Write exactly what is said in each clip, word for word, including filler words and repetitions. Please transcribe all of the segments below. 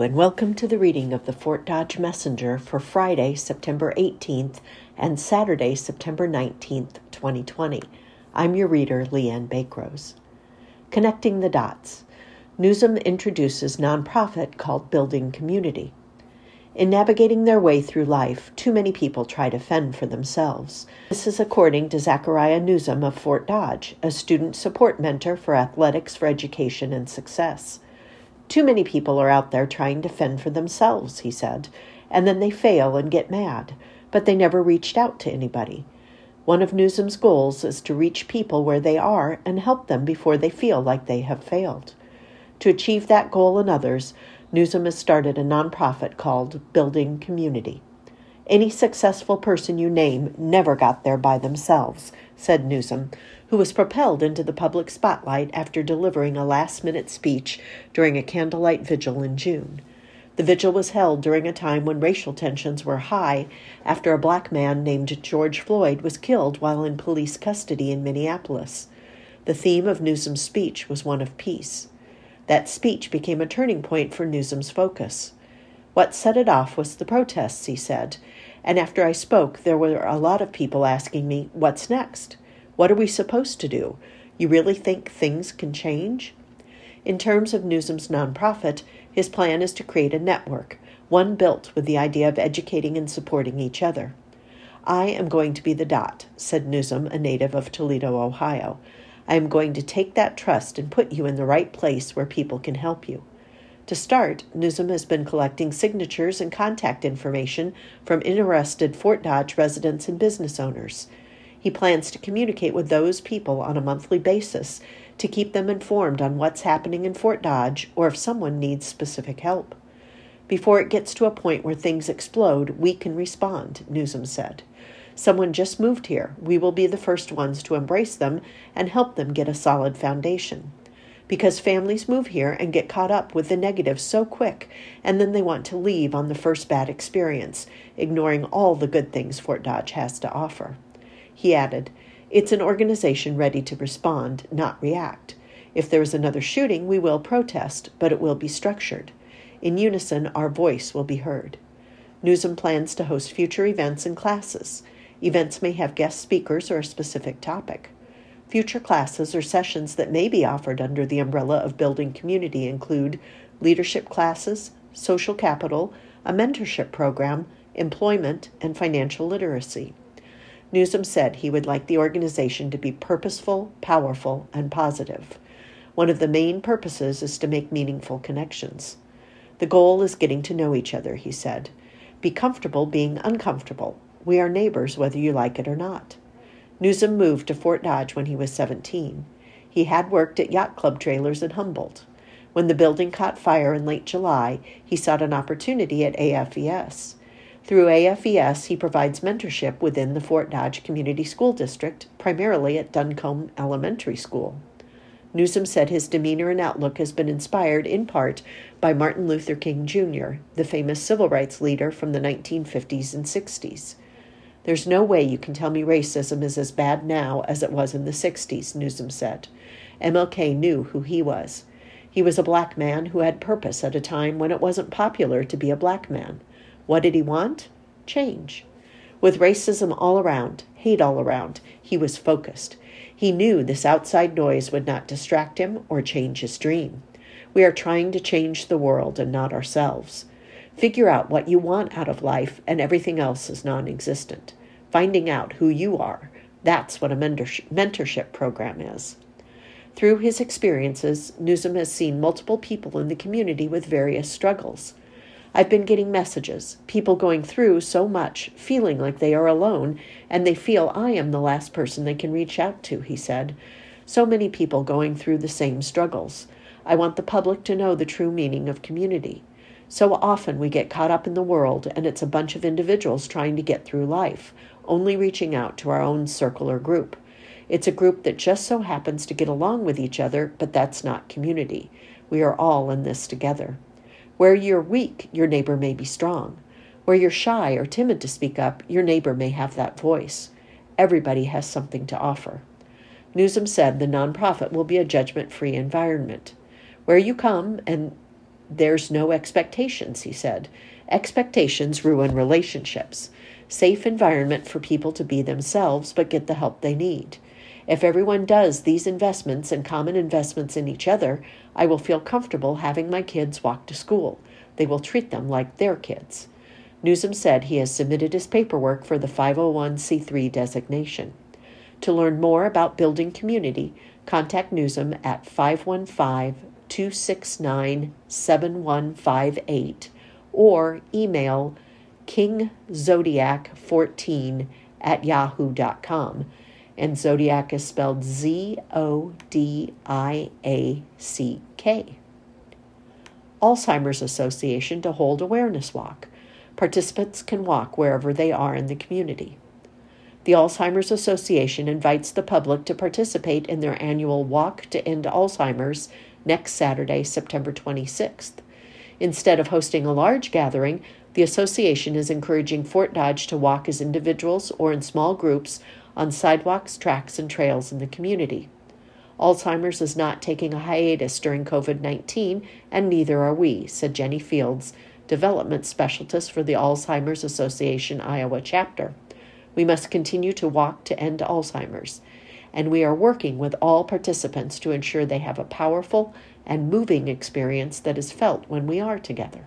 and welcome to the reading of the Fort Dodge Messenger for Friday, September eighteenth and Saturday, September nineteenth, twenty twenty. I'm your reader, Leanne Bakrose. Connecting the Dots. Newsom introduces nonprofit called Building Community. In navigating their way through life, too many people try to fend for themselves. This is according to Zachariah Newsom of Fort Dodge, a student support mentor for Athletics for Education and Success. Too many people are out there trying to fend for themselves, he said, and then they fail and get mad, but they never reached out to anybody. One of Newsom's goals is to reach people where they are and help them before they feel like they have failed. To achieve that goal and others, Newsom has started a nonprofit called Building Community. Any successful person you name never got there by themselves, said Newsom, who was propelled into the public spotlight after delivering a last-minute speech during a candlelight vigil in June. The vigil was held during a time when racial tensions were high after a black man named George Floyd was killed while in police custody in Minneapolis. The theme of Newsom's speech was one of peace. That speech became a turning point for Newsom's focus. What set it off was the protests, he said, and after I spoke, there were a lot of people asking me, what's next? What are we supposed to do? You really think things can change? In terms of Newsom's nonprofit, his plan is to create a network, one built with the idea of educating and supporting each other. I am going to be the dot, said Newsom, a native of Toledo, Ohio. I am going to take that trust and put you in the right place where people can help you. To start, Newsom has been collecting signatures and contact information from interested Fort Dodge residents and business owners. He plans to communicate with those people on a monthly basis to keep them informed on what's happening in Fort Dodge or if someone needs specific help. Before it gets to a point where things explode, we can respond, Newsom said. Someone just moved here. We will be the first ones to embrace them and help them get a solid foundation. Because families move here and get caught up with the negatives so quick, and then they want to leave on the first bad experience, ignoring all the good things Fort Dodge has to offer. He added, it's an organization ready to respond, not react. If there is another shooting, we will protest, but it will be structured. In unison, our voice will be heard. Newsom plans to host future events and classes. Events may have guest speakers or a specific topic. Future classes or sessions that may be offered under the umbrella of Building Community include leadership classes, social capital, a mentorship program, employment, and financial literacy. Newsom said he would like the organization to be purposeful, powerful, and positive. One of the main purposes is to make meaningful connections. The goal is getting to know each other, he said. Be comfortable being uncomfortable. We are neighbors whether you like it or not. Newsom moved to Fort Dodge when he was seventeen. He had worked at yacht club trailers in Humboldt. When the building caught fire in late July, he sought an opportunity at A F E S. Through A F E S, he provides mentorship within the Fort Dodge Community School District, primarily at Duncombe Elementary School. Newsom said his demeanor and outlook has been inspired in part by Martin Luther King Junior, the famous civil rights leader from the nineteen fifties and sixties. There's no way you can tell me racism is as bad now as it was in the sixties, Newsom said. M L K knew who he was. He was a black man who had purpose at a time when it wasn't popular to be a black man. What did he want? Change. With racism all around, hate all around, he was focused. He knew this outside noise would not distract him or change his dream. We are trying to change the world and not ourselves. Figure out what you want out of life, and everything else is non-existent. Finding out who you are, that's what a mentorship program is. Through his experiences, Newsom has seen multiple people in the community with various struggles. I've been getting messages, people going through so much, feeling like they are alone, and they feel I am the last person they can reach out to, he said. So many people going through the same struggles. I want the public to know the true meaning of community. So often we get caught up in the world, and it's a bunch of individuals trying to get through life, only reaching out to our own circle or group. It's a group that just so happens to get along with each other, but that's not community. We are all in this together. Where you're weak, your neighbor may be strong. Where you're shy or timid to speak up, your neighbor may have that voice. Everybody has something to offer. Newsom said the nonprofit will be a judgment-free environment. Where you come and There's no expectations, he said. Expectations ruin relationships. Safe environment for people to be themselves but get the help they need. If everyone does these investments and common investments in each other, I will feel comfortable having my kids walk to school. They will treat them like their kids. Newsom said he has submitted his paperwork for the five oh one c three designation. To learn more about building community, contact Newsom at five one five, two six nine, seven one five eight or email king zodiac fourteen at yahoo dot com. And Zodiac is spelled Z O D I A C K. Alzheimer's Association to hold awareness walk. Participants can walk wherever they are in the community. The Alzheimer's Association invites the public to participate in their annual Walk to End Alzheimer's next Saturday, September twenty-sixth. Instead of hosting a large gathering, the association is encouraging Fort Dodge to walk as individuals or in small groups on sidewalks, tracks, and trails in the community. Alzheimer's is not taking a hiatus during covid nineteen, and neither are we, said Jenny Fields, development specialist for the Alzheimer's Association Iowa chapter. We must continue to walk to end Alzheimer's, and we are working with all participants to ensure they have a powerful and moving experience that is felt when we are together.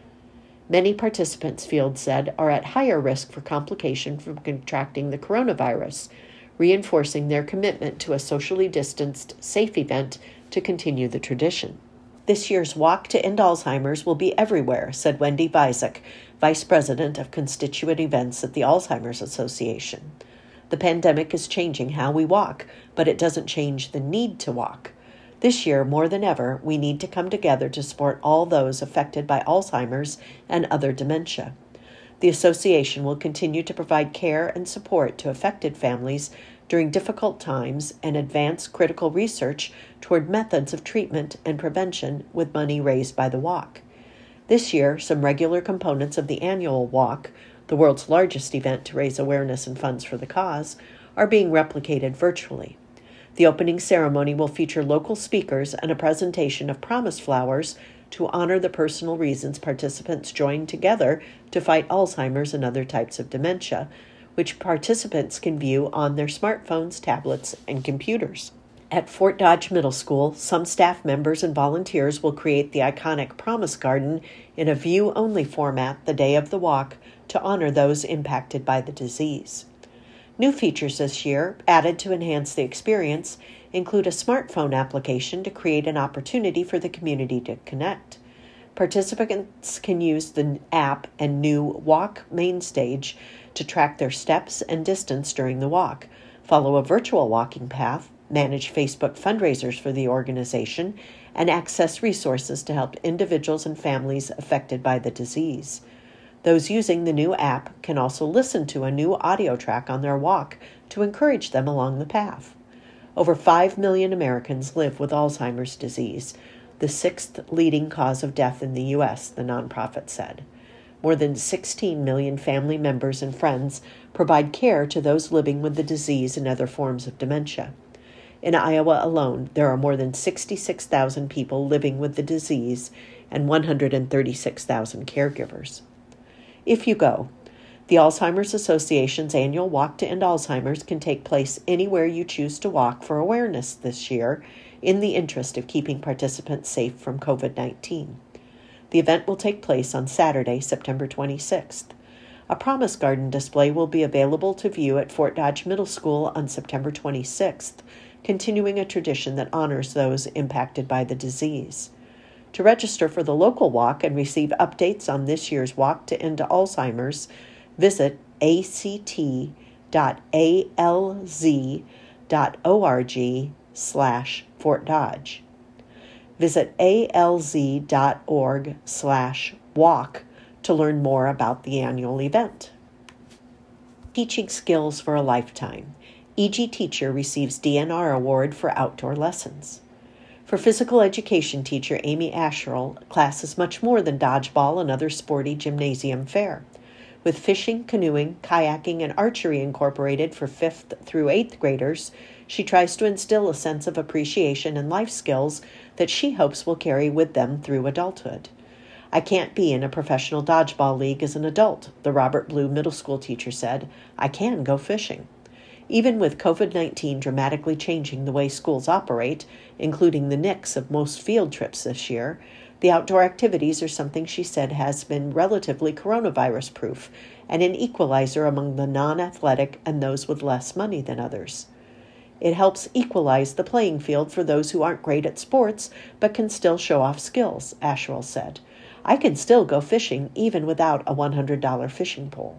Many participants, Fields said, are at higher risk for complication from contracting the coronavirus, reinforcing their commitment to a socially distanced, safe event to continue the tradition. This year's Walk to End Alzheimer's will be everywhere, said Wendy Vizek, Vice President of Constituent Events at the Alzheimer's Association. The pandemic is changing how we walk, but it doesn't change the need to walk. This year, more than ever, we need to come together to support all those affected by Alzheimer's and other dementia. The association will continue to provide care and support to affected families during difficult times and advance critical research toward methods of treatment and prevention with money raised by the walk. This year, some regular components of the annual walk, the world's largest event to raise awareness and funds for the cause, are being replicated virtually. The opening ceremony will feature local speakers and a presentation of promise flowers to honor the personal reasons participants joined together to fight Alzheimer's and other types of dementia, which participants can view on their smartphones, tablets, and computers. At Fort Dodge Middle School, some staff members and volunteers will create the iconic Promise Garden in a view-only format the day of the walk to honor those impacted by the disease. New features this year, added to enhance the experience, include a smartphone application to create an opportunity for the community to connect. Participants can use the app and new Walk Main Stage to track their steps and distance during the walk, follow a virtual walking path, manage Facebook fundraisers for the organization, and access resources to help individuals and families affected by the disease. Those using the new app can also listen to a new audio track on their walk to encourage them along the path. Over five million Americans live with Alzheimer's disease, the sixth leading cause of death in the U S, the nonprofit said. More than sixteen million family members and friends provide care to those living with the disease and other forms of dementia. In Iowa alone, there are more than sixty-six thousand people living with the disease and one hundred thirty-six thousand caregivers. If you go, the Alzheimer's Association's annual Walk to End Alzheimer's can take place anywhere you choose to walk for awareness this year in the interest of keeping participants safe from covid nineteen. The event will take place on Saturday, September twenty-sixth. A Promise Garden display will be available to view at Fort Dodge Middle School on September twenty-sixth, continuing a tradition that honors those impacted by the disease. To register for the local walk and receive updates on this year's Walk to End Alzheimer's, visit a c t dot a l z dot org slash Fort Dodge. Visit a l z dot org slash walk to learn more about the annual event. Teaching Skills for a Lifetime. E G Teacher receives D N R Award for outdoor lessons. For physical education teacher Amy Asherle, class is much more than dodgeball and other sporty gymnasium fare. With fishing, canoeing, kayaking, and archery incorporated for fifth through eighth graders, She tries to instill a sense of appreciation and life skills that she hopes will carry with them through adulthood. I can't be in a professional dodgeball league as an adult, the Robert Blue middle school teacher said. I can go fishing. Even with covid nineteen dramatically changing the way schools operate, including the nix of most field trips this year, the outdoor activities are something she said has been relatively coronavirus-proof and an equalizer among the non-athletic and those with less money than others. It helps equalize the playing field for those who aren't great at sports but can still show off skills, Asherle said. I can still go fishing even without a one hundred dollars fishing pole.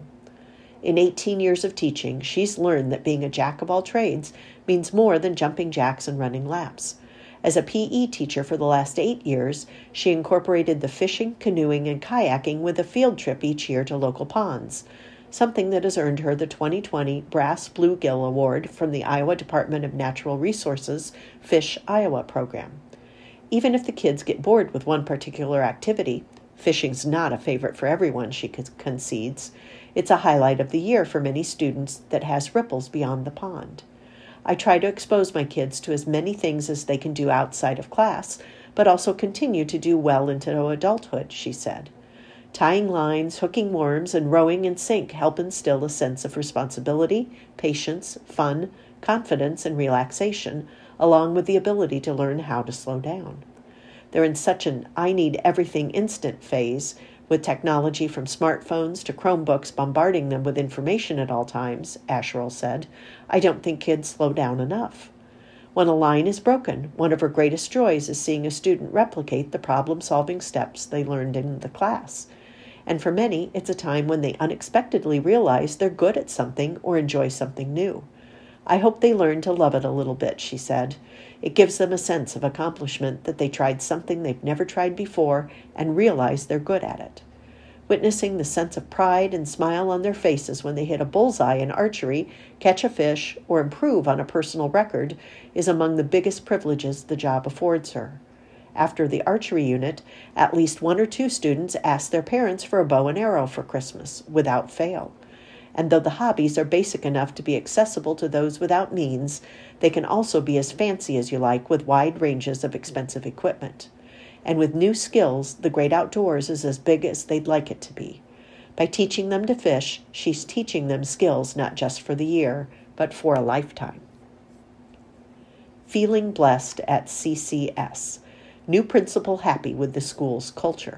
In eighteen years of teaching, she's learned that being a jack of all trades means more than jumping jacks and running laps. As a P E teacher for the last eight years, she incorporated the fishing, canoeing, and kayaking with a field trip each year to local ponds, something that has earned her the twenty twenty Brass Bluegill Award from the Iowa Department of Natural Resources Fish Iowa program. Even if the kids get bored with one particular activity, fishing's not a favorite for everyone, she concedes. It's a highlight of the year for many students that has ripples beyond the pond. I try to expose my kids to as many things as they can do outside of class, but also continue to do well into adulthood, she said. Tying lines, hooking worms, and rowing in sync help instill a sense of responsibility, patience, fun, confidence, and relaxation, along with the ability to learn how to slow down. They're in such an I need everything instant phase, with technology from smartphones to Chromebooks bombarding them with information at all times, Asherle said. I don't think kids slow down enough. When a line is broken, one of her greatest joys is seeing a student replicate the problem-solving steps they learned in the class. And for many, it's a time when they unexpectedly realize they're good at something or enjoy something new. I hope they learn to love it a little bit, she said. It gives them a sense of accomplishment that they tried something they've never tried before and realize they're good at it. Witnessing the sense of pride and smile on their faces when they hit a bullseye in archery, catch a fish, or improve on a personal record is among the biggest privileges the job affords her. After the archery unit, at least one or two students ask their parents for a bow and arrow for Christmas, without fail. And though the hobbies are basic enough to be accessible to those without means, they can also be as fancy as you like with wide ranges of expensive equipment. And with new skills, the great outdoors is as big as they'd like it to be. By teaching them to fish, she's teaching them skills not just for the year, but for a lifetime. Feeling blessed at C C S. New principal happy with the school's culture.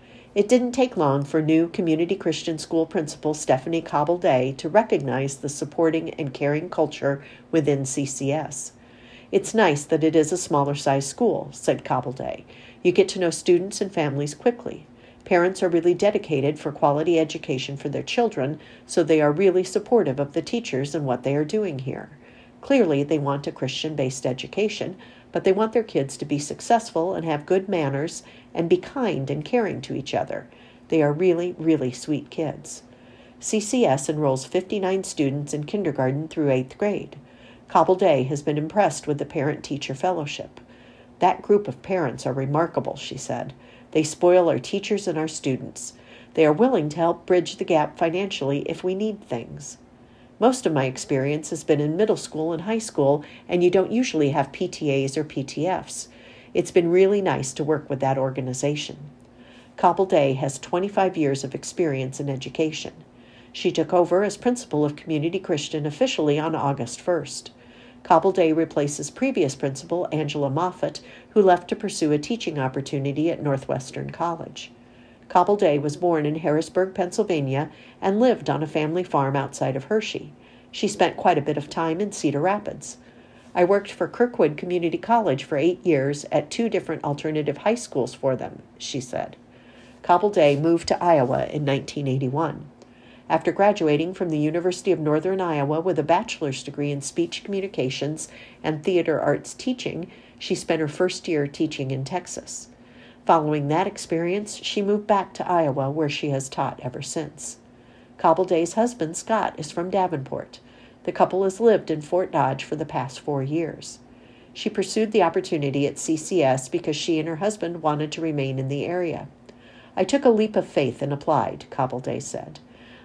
It didn't take long for new Community Christian School principal Stephanie Cobble-Day to recognize the supporting and caring culture within C C S. It's nice that it is a smaller-sized school, said Cobble-Day. You get to know students and families quickly. Parents are really dedicated for quality education for their children, so they are really supportive of the teachers and what they are doing here. Clearly, they want a Christian-based education, but they want their kids to be successful and have good manners and be kind and caring to each other. They are really, really sweet kids. C C S enrolls fifty-nine students in kindergarten through eighth grade. Cobble-Day has been impressed with the Parent-Teacher Fellowship. That group of parents are remarkable, she said. They spoil our teachers and our students. They are willing to help bridge the gap financially if we need things. Most of my experience has been in middle school and high school, and you don't usually have P T As or P T Fs. It's been really nice to work with that organization. Cobble-Day has twenty-five years of experience in education. She took over as principal of Community Christian officially on August first. Cobble-Day replaces previous principal Angela Moffett, who left to pursue a teaching opportunity at Northwestern College. Cobble-Day was born in Harrisburg, Pennsylvania, and lived on a family farm outside of Hershey. She spent quite a bit of time in Cedar Rapids. I worked for Kirkwood Community College for eight years at two different alternative high schools for them, she said. Cobble-Day moved to Iowa in nineteen eighty-one. After graduating from the University of Northern Iowa with a bachelor's degree in speech communications and theater arts teaching, she spent her first year teaching in Texas. Following that experience, she moved back to Iowa, where she has taught ever since. Cobble-Day's husband, Scott, is from Davenport. The couple has lived in Fort Dodge for the past four years. She pursued the opportunity at C C S because she and her husband wanted to remain in the area. I took a leap of faith and applied, Cobble-Day said.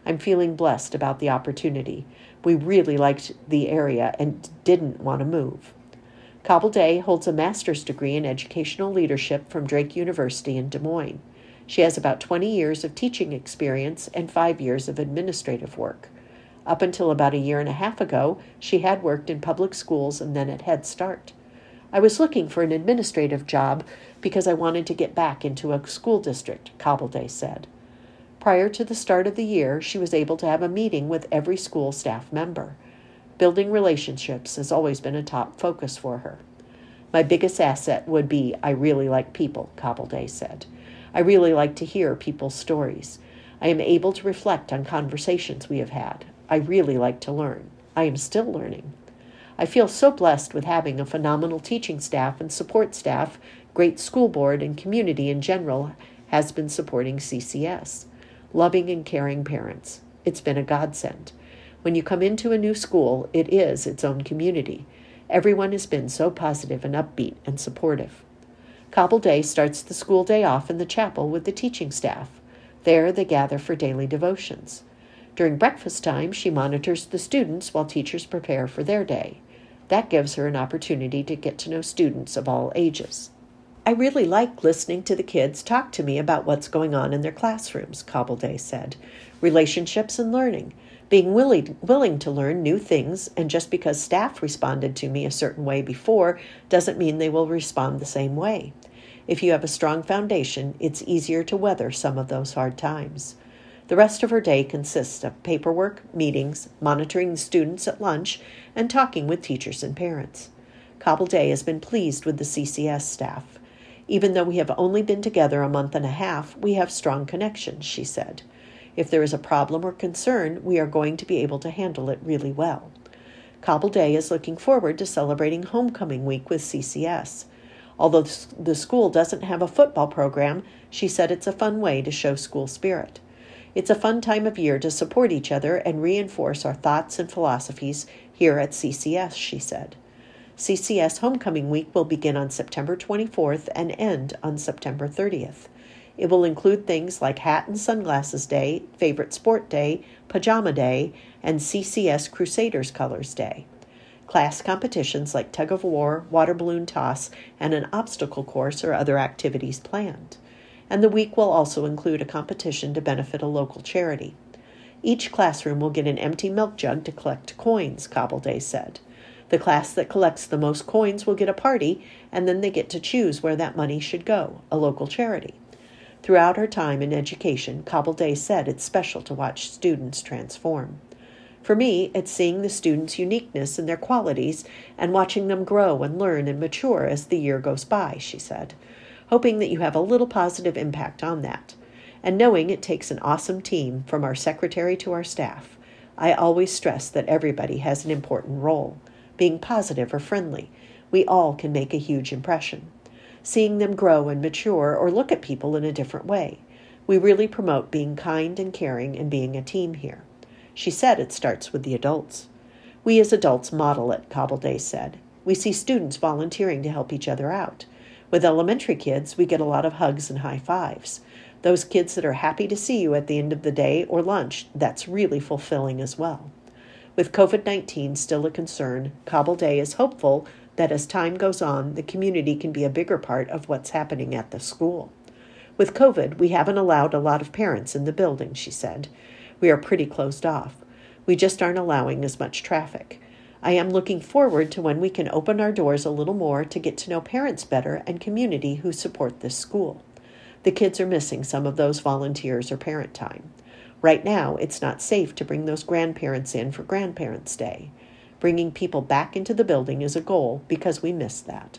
I'm feeling blessed about the opportunity. We really liked the area and didn't want to move. Cobble Day holds a master's degree in educational leadership from Drake University in Des Moines. She has about twenty years of teaching experience and five years of administrative work. Up until about a year and a half ago, she had worked in public schools and then at Head Start. I was looking for an administrative job because I wanted to get back into a school district, Cobble Day said. Prior to the start of the year, she was able to have a meeting with every school staff member. Building relationships has always been a top focus for her. My biggest asset would be I really like people, Cobble Day said. I really like to hear people's stories. I am able to reflect on conversations we have had. I really like to learn. I am still learning. I feel so blessed with having a phenomenal teaching staff and support staff. Great school board and community in general has been supporting C C S. Loving and caring parents. It's been a godsend. When you come into a new school, it is its own community. Everyone has been so positive and upbeat and supportive. Cobble Day starts the school day off in the chapel with the teaching staff. There they gather for daily devotions. During breakfast time, she monitors the students while teachers prepare for their day. That gives her an opportunity to get to know students of all ages. I really like listening to the kids talk to me about what's going on in their classrooms, Cobble Day said. Relationships and learning. Being willing, willing to learn new things, and just because staff responded to me a certain way before doesn't mean they will respond the same way. If you have a strong foundation, it's easier to weather some of those hard times. The rest of her day consists of paperwork, meetings, monitoring the students at lunch, and talking with teachers and parents. Cobble Day has been pleased with the C C S staff. Even though we have only been together a month and a half, we have strong connections, she said. If there is a problem or concern, we are going to be able to handle it really well. Cobble Day is looking forward to celebrating Homecoming Week with C C S. Although the school doesn't have a football program, she said it's a fun way to show school spirit. It's a fun time of year to support each other and reinforce our thoughts and philosophies here at C C S, she said. C C S Homecoming Week will begin on September twenty-fourth and end on September thirtieth. It will include things like Hat and Sunglasses Day, Favorite Sport Day, Pajama Day, and C C S Crusaders Colors Day. Class competitions like tug of war, water balloon toss, and an obstacle course or other activities planned. And the week will also include a competition to benefit a local charity. Each classroom will get an empty milk jug to collect coins, Cobble Day said. The class that collects the most coins will get a party, and then they get to choose where that money should go, a local charity. Throughout her time in education, Cobble Day said it's special to watch students transform. For me, it's seeing the students' uniqueness and their qualities and watching them grow and learn and mature as the year goes by, she said, hoping that you have a little positive impact on that. And knowing it takes an awesome team from our secretary to our staff. I always stress that everybody has an important role. Being positive or friendly, we all can make a huge impression. Seeing them grow and mature or look at people in a different way. We really promote being kind and caring and being a team here. She said it starts with the adults. We as adults model it, Cobble Day said. We see students volunteering to help each other out. With elementary kids, we get a lot of hugs and high fives. Those kids that are happy to see you at the end of the day or lunch, that's really fulfilling as well. With covid nineteen still a concern, Cobble Day is hopeful that as time goes on, the community can be a bigger part of what's happening at the school. With COVID, we haven't allowed a lot of parents in the building, she said. We are pretty closed off. We just aren't allowing as much traffic. I am looking forward to when we can open our doors a little more to get to know parents better and community who support this school. The kids are missing some of those volunteers or parent time. Right now, it's not safe to bring those grandparents in for Grandparents' Day. Bringing people back into the building is a goal because we miss that.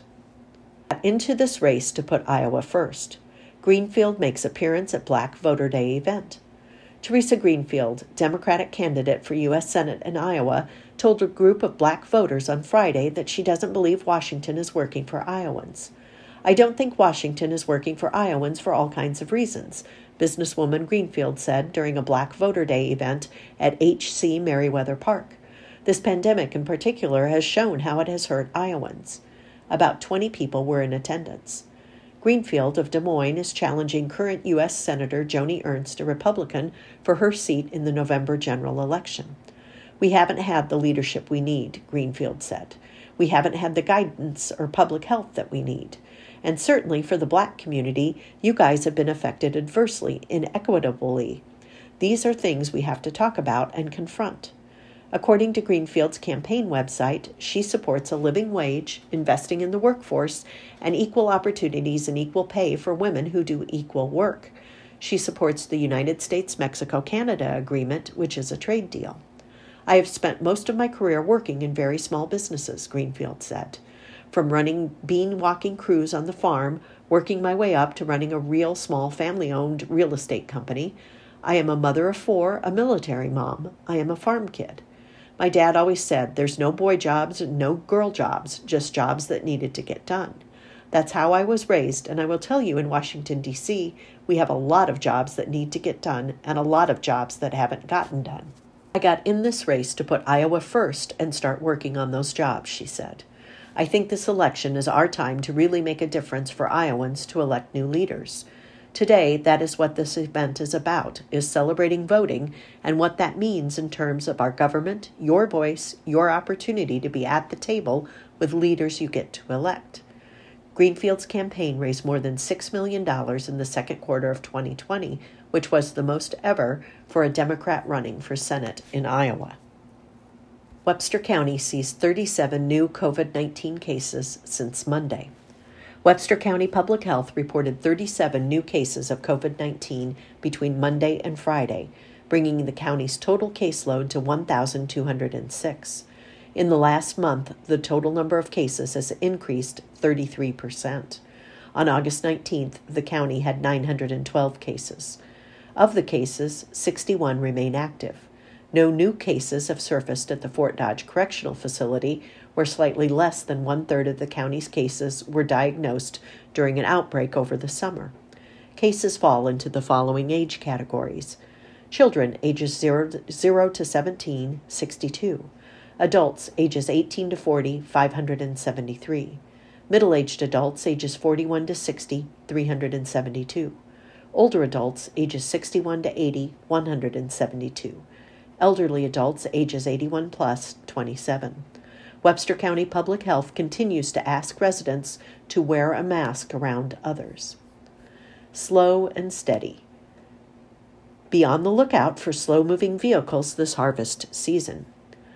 Into this race to put Iowa first. Greenfield makes appearance at Black Voter Day event. Teresa Greenfield, Democratic candidate for U S Senate in Iowa, told a group of black voters on Friday that she doesn't believe Washington is working for Iowans. I don't think Washington is working for Iowans for all kinds of reasons, businesswoman Greenfield said during a Black Voter Day event at H C Merriweather Park. This pandemic in particular has shown how it has hurt Iowans. About twenty people were in attendance. Greenfield of Des Moines is challenging current U S Senator Joni Ernst, a Republican, for her seat in the November general election. "We haven't had the leadership we need," Greenfield said. "We haven't had the guidance or public health that we need. And certainly for the Black community, you guys have been affected adversely, inequitably. These are things we have to talk about and confront." According to Greenfield's campaign website, she supports a living wage, investing in the workforce, and equal opportunities and equal pay for women who do equal work. She supports the United States-Mexico-Canada Agreement, which is a trade deal. "I have spent most of my career working in very small businesses," Greenfield said. "From running bean walking crews on the farm, working my way up to running a real small family-owned real estate company. I am a mother of four, a military mom. I am a farm kid. My dad always said there's no boy jobs and no girl jobs, just jobs that needed to get done. That's how I was raised, and I will tell you in Washington, D C, we have a lot of jobs that need to get done and a lot of jobs that haven't gotten done. I got in this race to put Iowa first and start working on those jobs," she said. "I think this election is our time to really make a difference for Iowans to elect new leaders. Today, that is what this event is about, is celebrating voting and what that means in terms of our government, your voice, your opportunity to be at the table with leaders you get to elect." Greenfield's campaign raised more than six million dollars in the second quarter of twenty twenty, which was the most ever for a Democrat running for Senate in Iowa. Webster County sees thirty-seven new COVID nineteen cases since Monday. Webster County Public Health reported thirty-seven new cases of COVID nineteen between Monday and Friday, bringing the county's total caseload to one thousand two hundred six. In the last month, the total number of cases has increased thirty-three percent. On August nineteenth, the county had nine hundred twelve cases. Of the cases, sixty-one remain active. No new cases have surfaced at the Fort Dodge Correctional Facility, where slightly less than one-third of the county's cases were diagnosed during an outbreak over the summer. Cases fall into the following age categories: children ages zero to seventeen, sixty-two; adults ages eighteen to forty, five hundred seventy-three; middle-aged adults ages forty-one to sixty, three hundred seventy-two; older adults ages sixty-one to eighty, one hundred seventy-two; elderly adults ages eighty-one plus, twenty-seven. Webster County Public Health continues to ask residents to wear a mask around others. Slow and steady. Be on the lookout for slow-moving vehicles this harvest season.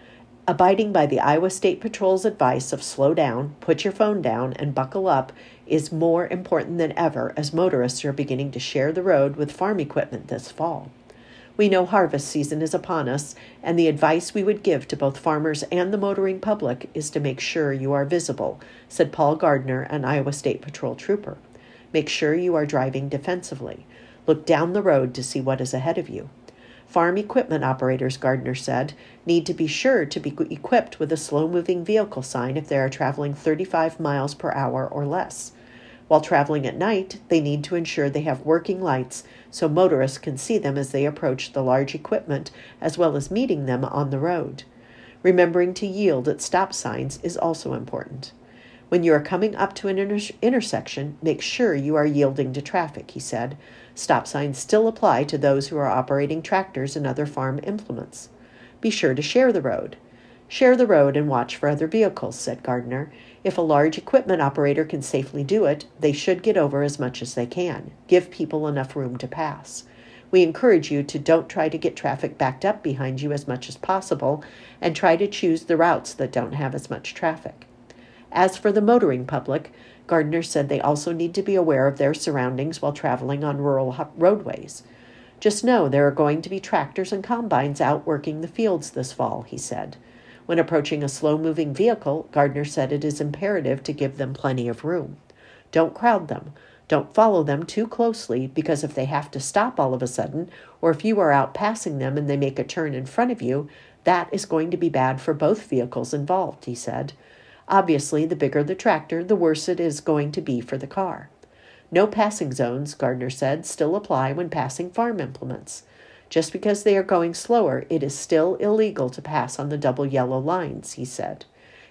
Abiding by the Iowa State Patrol's advice of slow down, put your phone down, and buckle up is more important than ever as motorists are beginning to share the road with farm equipment this fall. We know harvest season is upon us, and the advice we would give to both farmers and the motoring public is to make sure you are visible, said Paul Gardner, an Iowa State Patrol trooper. Make sure you are driving defensively. Look down the road to see what is ahead of you. Farm equipment operators, Gardner said, need to be sure to be equipped with a slow-moving vehicle sign if they are traveling thirty-five miles per hour or less. While traveling at night, they need to ensure they have working lights so motorists can see them as they approach the large equipment, as well as meeting them on the road. Remembering to yield at stop signs is also important. When you are coming up to an inter- intersection, make sure you are yielding to traffic, he said. Stop signs still apply to those who are operating tractors and other farm implements. Be sure to share the road. Share the road and watch for other vehicles, said Gardner. If a large equipment operator can safely do it, they should get over as much as they can. Give people enough room to pass. We encourage you to don't try to get traffic backed up behind you as much as possible, and try to choose the routes that don't have as much traffic. As for the motoring public, Gardner said they also need to be aware of their surroundings while traveling on rural roadways. Just know there are going to be tractors and combines out working the fields this fall, he said. When approaching a slow-moving vehicle, Gardner said it is imperative to give them plenty of room. Don't crowd them. Don't follow them too closely, because if they have to stop all of a sudden, or if you are out passing them and they make a turn in front of you, that is going to be bad for both vehicles involved, he said. Obviously, the bigger the tractor, the worse it is going to be for the car. No passing zones, Gardner said, still apply when passing farm implements. Just because they are going slower, it is still illegal to pass on the double yellow lines, he said.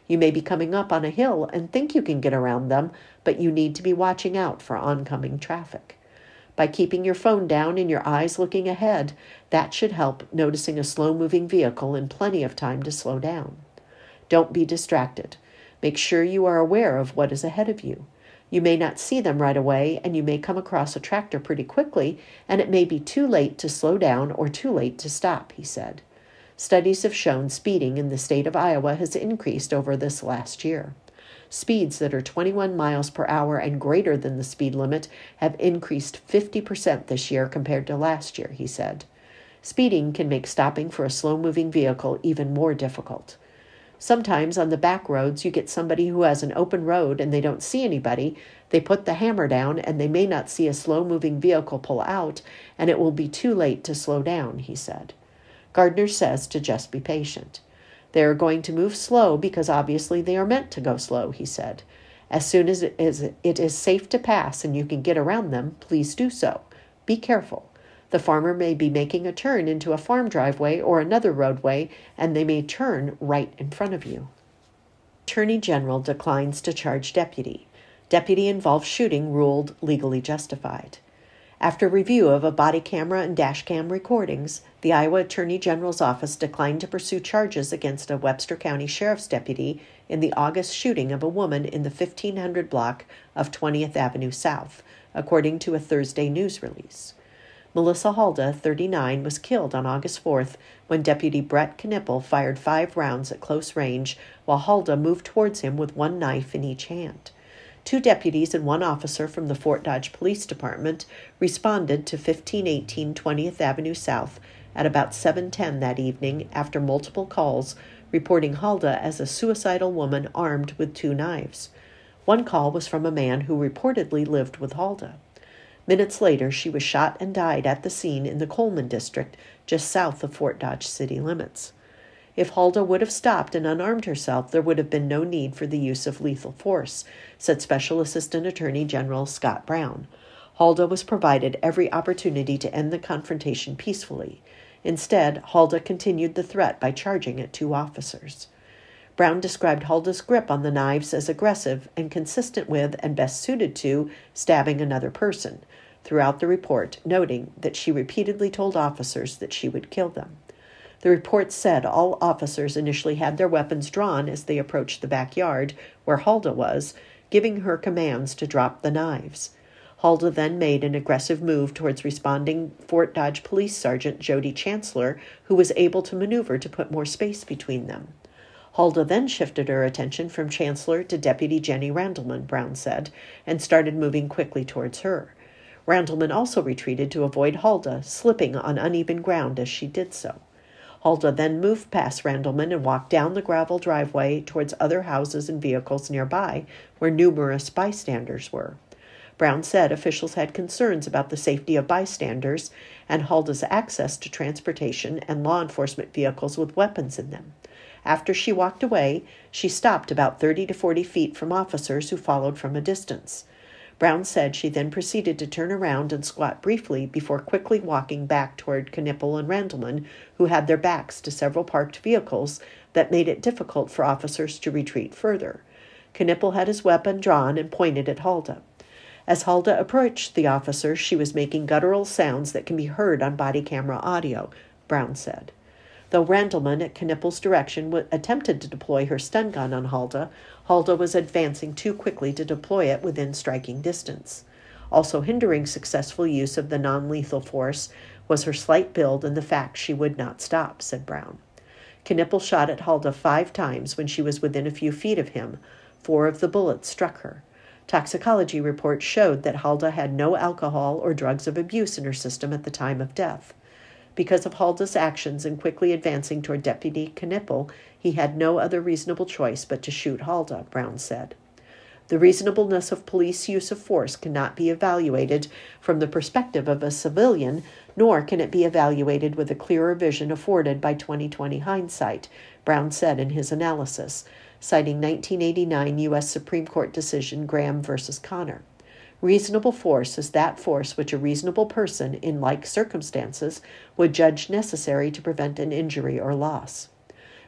You may be coming up on a hill and think you can get around them, but you need to be watching out for oncoming traffic. By keeping your phone down and your eyes looking ahead, that should help noticing a slow-moving vehicle in plenty of time to slow down. Don't be distracted. Make sure you are aware of what is ahead of you. You may not see them right away, and you may come across a tractor pretty quickly, and it may be too late to slow down or too late to stop, he said. Studies have shown speeding in the state of Iowa has increased over this last year. Speeds that are twenty-one miles per hour and greater than the speed limit have increased fifty percent this year compared to last year, he said. Speeding can make stopping for a slow-moving vehicle even more difficult. Sometimes on the back roads, you get somebody who has an open road and they don't see anybody. They put the hammer down and they may not see a slow-moving vehicle pull out, and it will be too late to slow down, he said. Gardner says to just be patient. They are going to move slow because obviously they are meant to go slow, he said. As soon as it is, it is safe to pass and you can get around them, please do so. Be careful. The farmer may be making a turn into a farm driveway or another roadway, and they may turn right in front of you. Attorney General declines to charge deputy. Deputy involved shooting ruled legally justified. After review of a body camera and dash cam recordings, the Iowa Attorney General's office declined to pursue charges against a Webster County Sheriff's deputy in the August shooting of a woman in the fifteen hundred block of twentieth Avenue South, according to a Thursday news release. Melissa Halda, thirty-nine, was killed on August fourth when Deputy Brett Knipple fired five rounds at close range while Halda moved towards him with one knife in each hand. Two deputies and one officer from the Fort Dodge Police Department responded to fifteen eighteen twentieth Avenue South at about seven ten that evening after multiple calls reporting Halda as a suicidal woman armed with two knives. One call was from a man who reportedly lived with Halda. Minutes later, she was shot and died at the scene in the Coleman district, just south of Fort Dodge city limits. If Halda would have stopped and unarmed herself, there would have been no need for the use of lethal force, said Special Assistant Attorney General Scott Brown. Halda was provided every opportunity to end the confrontation peacefully. Instead, Halda continued the threat by charging at two officers. Brown described Halda's grip on the knives as aggressive and consistent with and best suited to stabbing another person, throughout the report, noting that she repeatedly told officers that she would kill them. The report said all officers initially had their weapons drawn as they approached the backyard where Halda was, giving her commands to drop the knives. Halda then made an aggressive move towards responding Fort Dodge Police Sergeant Jody Chancellor, who was able to maneuver to put more space between them. Halda then shifted her attention from Chancellor to Deputy Jenny Randleman, Brown said, and started moving quickly towards her. Randleman also retreated to avoid Halda, slipping on uneven ground as she did so. Halda then moved past Randleman and walked down the gravel driveway towards other houses and vehicles nearby, where numerous bystanders were. Brown said officials had concerns about the safety of bystanders and Halda's access to transportation and law enforcement vehicles with weapons in them. After she walked away, she stopped about thirty to forty feet from officers who followed from a distance. Brown said she then proceeded to turn around and squat briefly before quickly walking back toward Knipple and Randleman, who had their backs to several parked vehicles that made it difficult for officers to retreat further. Knipple had his weapon drawn and pointed at Halda. As Halda approached the officer, she was making guttural sounds that can be heard on body camera audio, Brown said. Though Randleman, at Knipple's direction, w- attempted to deploy her stun gun on Halda, Halda was advancing too quickly to deploy it within striking distance. Also hindering successful use of the non-lethal force was her slight build and the fact she would not stop, said Brown. Knipple shot at Halda five times when she was within a few feet of him. Four of the bullets struck her. Toxicology reports showed that Halda had no alcohol or drugs of abuse in her system at the time of death. Because of Halda's actions in quickly advancing toward Deputy Knipple, he had no other reasonable choice but to shoot Halda, Brown said. The reasonableness of police use of force cannot be evaluated from the perspective of a civilian, nor can it be evaluated with a clearer vision afforded by twenty twenty hindsight, Brown said in his analysis, citing nineteen eighty-nine U S Supreme Court decision Graham versus Connor. Reasonable force is that force which a reasonable person, in like circumstances, would judge necessary to prevent an injury or loss.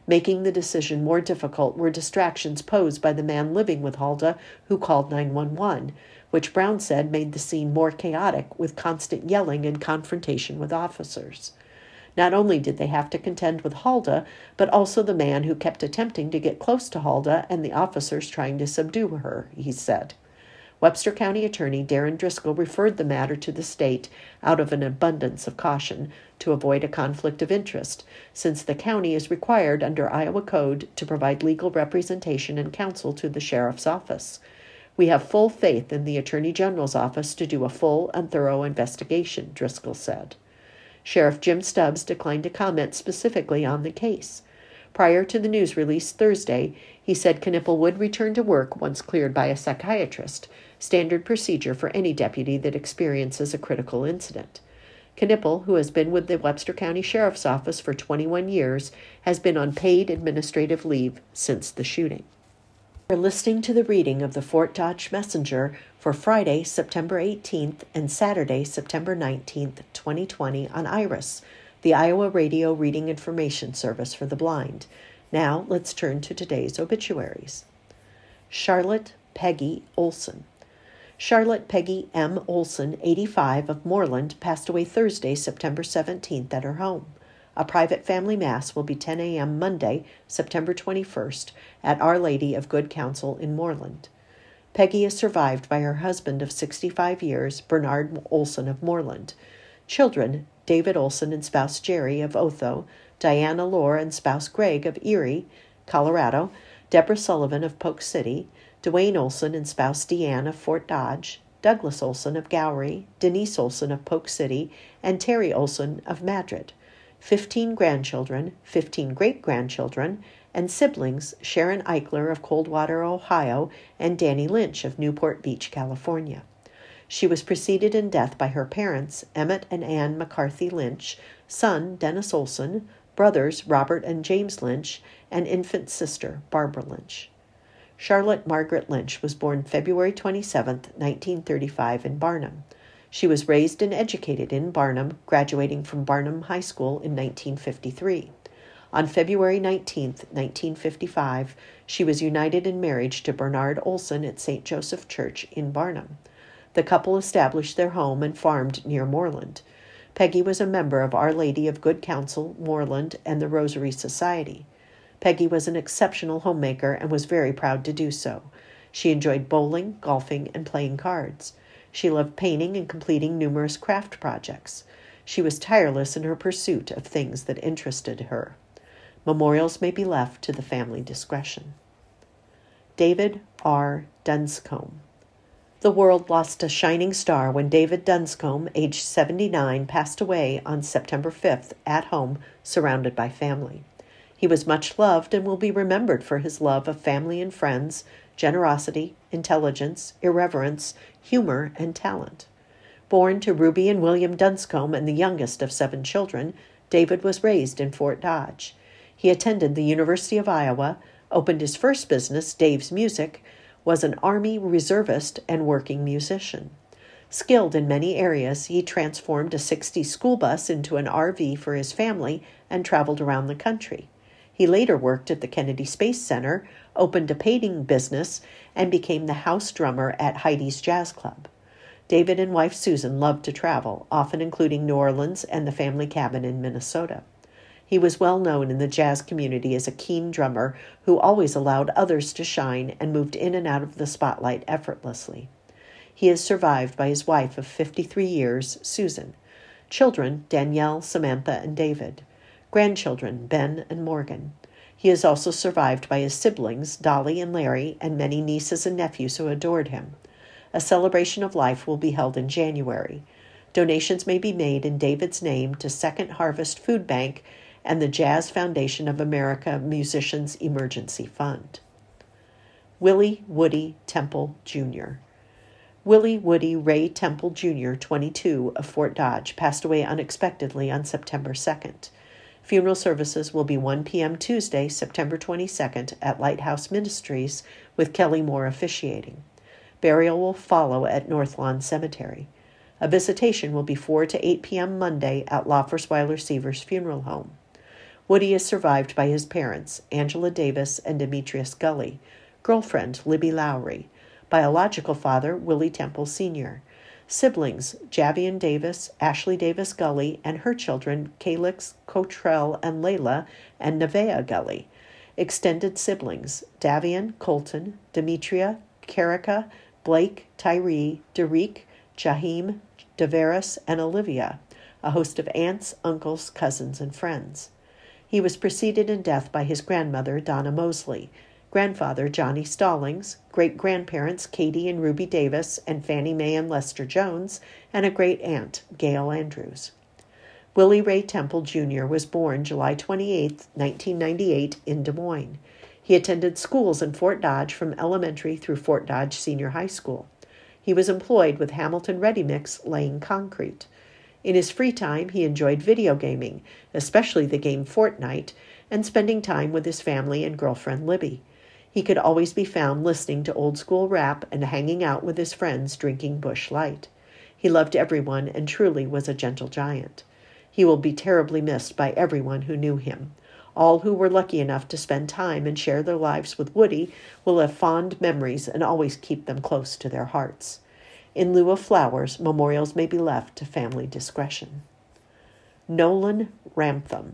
Making the decision more difficult were distractions posed by the man living with Hulda, who called nine one one, which Brown said made the scene more chaotic with constant yelling and confrontation with officers. Not only did they have to contend with Hulda, but also the man who kept attempting to get close to Hulda and the officers trying to subdue her, he said. Webster County Attorney Darren Driscoll referred the matter to the state out of an abundance of caution to avoid a conflict of interest, since the county is required under Iowa Code to provide legal representation and counsel to the sheriff's office. We have full faith in the Attorney General's office to do a full and thorough investigation, Driscoll said. Sheriff Jim Stubbs declined to comment specifically on the case. Prior to the news release Thursday, he said Knipple would return to work once cleared by a psychiatrist, standard procedure for any deputy that experiences a critical incident. Knipple, who has been with the Webster County Sheriff's Office for twenty-one years, has been on paid administrative leave since the shooting. We're listening to the reading of the Fort Dodge Messenger for Friday, September eighteenth and Saturday, September nineteenth, twenty twenty on IRIS, the Iowa Radio Reading Information Service for the Blind. Now let's turn to today's obituaries. Charlotte Peggy Olson. Charlotte Peggy M. Olson, eighty-five, of Moreland, passed away Thursday, September seventeenth, at her home. A private family mass will be ten a.m. Monday, September twenty-first, at Our Lady of Good Counsel in Moreland. Peggy is survived by her husband of sixty-five years, Bernard Olson of Moreland. Children, David Olson and spouse Jerry of Otho, Diana Lohr and spouse Greg of Erie, Colorado, Deborah Sullivan of Polk City, Dwayne Olson and spouse Deanne of Fort Dodge, Douglas Olson of Gowrie, Denise Olson of Polk City, and Terry Olson of Madrid. Fifteen grandchildren, fifteen great-grandchildren, and siblings Sharon Eichler of Coldwater, Ohio, and Danny Lynch of Newport Beach, California. She was preceded in death by her parents, Emmett and Ann McCarthy Lynch, son Dennis Olson, brothers Robert and James Lynch, and infant sister Barbara Lynch. Charlotte Margaret Lynch was born February twenty-seventh, nineteen thirty-five, in Barnum. She was raised and educated in Barnum, graduating from Barnum High School in nineteen fifty-three. On February nineteenth, nineteen fifty-five, she was united in marriage to Bernard Olson at Saint Joseph Church in Barnum. The couple established their home and farmed near Moreland. Peggy was a member of Our Lady of Good Counsel, Moreland, and the Rosary Society. Peggy was an exceptional homemaker and was very proud to do so. She enjoyed bowling, golfing, and playing cards. She loved painting and completing numerous craft projects. She was tireless in her pursuit of things that interested her. Memorials may be left to the family discretion. David R. Dunscombe. The world lost a shining star when David Dunscombe, aged seventy-nine, passed away on September fifth at home, surrounded by family. He was much loved and will be remembered for his love of family and friends, generosity, intelligence, irreverence, humor, and talent. Born to Ruby and William Dunscombe and the youngest of seven children, David was raised in Fort Dodge. He attended the University of Iowa, opened his first business, Dave's Music, was an Army reservist and working musician. Skilled in many areas, he transformed a sixties school bus into an R V for his family and traveled around the country. He later worked at the Kennedy Space Center, opened a painting business, and became the house drummer at Heidi's Jazz Club. David and wife Susan loved to travel, often including New Orleans and the family cabin in Minnesota. He was well known in the jazz community as a keen drummer who always allowed others to shine and moved in and out of the spotlight effortlessly. He is survived by his wife of fifty-three years, Susan. Children, Danielle, Samantha, and David. Grandchildren, Ben and Morgan. He is also survived by his siblings, Dolly and Larry, and many nieces and nephews who adored him. A celebration of life will be held in January. Donations may be made in David's name to Second Harvest Food Bank and the Jazz Foundation of America Musicians Emergency Fund. Willie Woody Temple, Junior Willie Woody Ray Temple, Junior, twenty-two, of Fort Dodge, passed away unexpectedly on September second. Funeral services will be one p.m. Tuesday, September twenty-second, at Lighthouse Ministries, with Kelly Moore officiating. Burial will follow at North Lawn Cemetery. A visitation will be four to eight p.m. Monday at Loffersweiler Sievers Funeral Home. Woody is survived by his parents, Angela Davis and Demetrius Gully, girlfriend, Libby Lowry, biological father, Willie Temple Senior, siblings, Javian Davis, Ashley Davis Gully, and her children, Calix, Cotrell, and Layla, and Nevaeh Gully, extended siblings, Davian, Colton, Demetria, Karika, Blake, Tyree, Derek, Jaheim, Davaris, and Olivia, a host of aunts, uncles, cousins, and friends. He was preceded in death by his grandmother, Donna Mosley, grandfather, Johnny Stallings, great-grandparents, Katie and Ruby Davis, and Fannie Mae and Lester Jones, and a great-aunt, Gail Andrews. Willie Ray Temple, Junior was born July twenty-eighth, nineteen ninety-eight, in Des Moines. He attended schools in Fort Dodge from elementary through Fort Dodge Senior High School. He was employed with Hamilton Ready Mix laying concrete. In his free time, he enjoyed video gaming, especially the game Fortnite, and spending time with his family and girlfriend Libby. He could always be found listening to old-school rap and hanging out with his friends drinking Busch Light. He loved everyone and truly was a gentle giant. He will be terribly missed by everyone who knew him. All who were lucky enough to spend time and share their lives with Woody will have fond memories and always keep them close to their hearts. In lieu of flowers, memorials may be left to family discretion. Nolan Ramthun.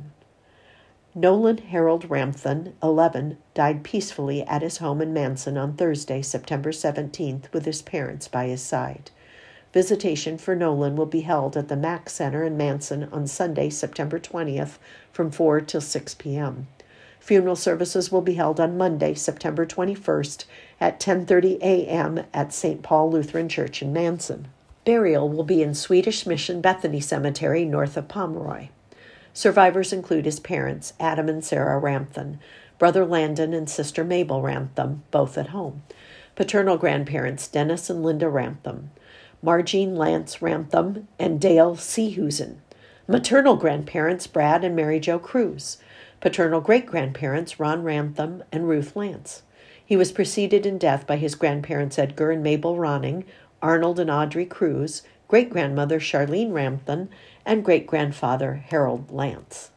Nolan Harold Ramthun, eleven, died peacefully at his home in Manson on Thursday, September seventeenth, with his parents by his side. Visitation for Nolan will be held at the Mack Center in Manson on Sunday, September twentieth, from four till six p.m. Funeral services will be held on Monday, September twenty-first, at ten thirty a.m. at Saint Paul Lutheran Church in Manson. Burial will be in Swedish Mission Bethany Cemetery, north of Pomeroy. Survivors include his parents, Adam and Sarah Ramthun, brother Landon and sister Mabel Ramthun, both at home. Paternal grandparents, Dennis and Linda Ramthun, Margene Lance Ramthun, and Dale Seehusen. Maternal grandparents, Brad and Mary Jo Cruz. Paternal great-grandparents, Ron Ramthun and Ruth Lance. He was preceded in death by his grandparents Edgar and Mabel Ronning, Arnold and Audrey Cruz, great-grandmother Charlene Ramthun, and great-grandfather Harold Lance.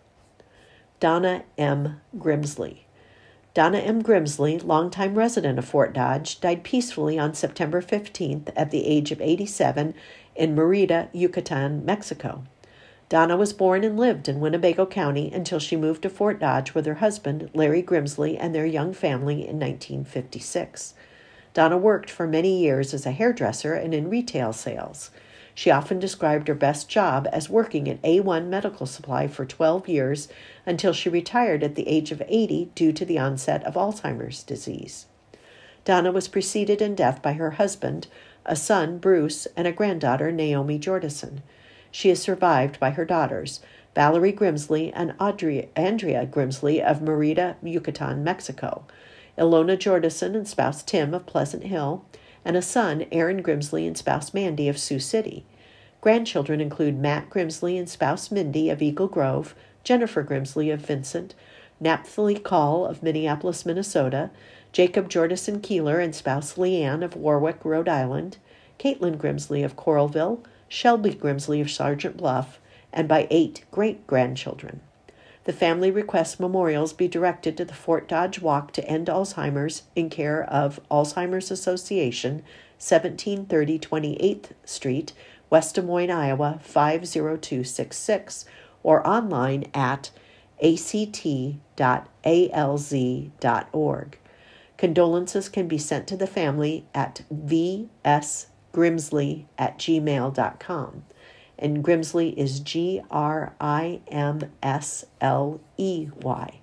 Donna M. Grimsley. Donna M. Grimsley, longtime resident of Fort Dodge, died peacefully on September fifteenth at the age of eighty-seven in Merida, Yucatan, Mexico. Donna was born and lived in Winnebago County until she moved to Fort Dodge with her husband, Larry Grimsley, and their young family in nineteen fifty-six. Donna worked for many years as a hairdresser and in retail sales. She often described her best job as working at A one Medical Supply for twelve years until she retired at the age of eighty due to the onset of Alzheimer's disease. Donna was preceded in death by her husband, a son, Bruce, and a granddaughter, Naomi Jordison. She is survived by her daughters, Valerie Grimsley and Audrey, Andrea Grimsley of Merida, Yucatan, Mexico, Ilona Jordison and spouse Tim of Pleasant Hill, and a son, Aaron Grimsley and spouse Mandy of Sioux City. Grandchildren include Matt Grimsley and spouse Mindy of Eagle Grove, Jennifer Grimsley of Vincent, Naphtali Call of Minneapolis, Minnesota, Jacob Jordison Keeler and spouse Leanne of Warwick, Rhode Island, Caitlin Grimsley of Coralville, Shelby Grimsley of Sergeant Bluff, and by eight great-grandchildren. The family requests memorials be directed to the Fort Dodge Walk to End Alzheimer's in care of Alzheimer's Association, seventeen thirty twenty-eighth Street, West Des Moines, Iowa, five zero two six six, or online at a c t dot a l z dot org. Condolences can be sent to the family at v s grimsley at gmail dot com. And Grimsley is G R I M S L E Y.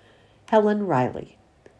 Helen Riley.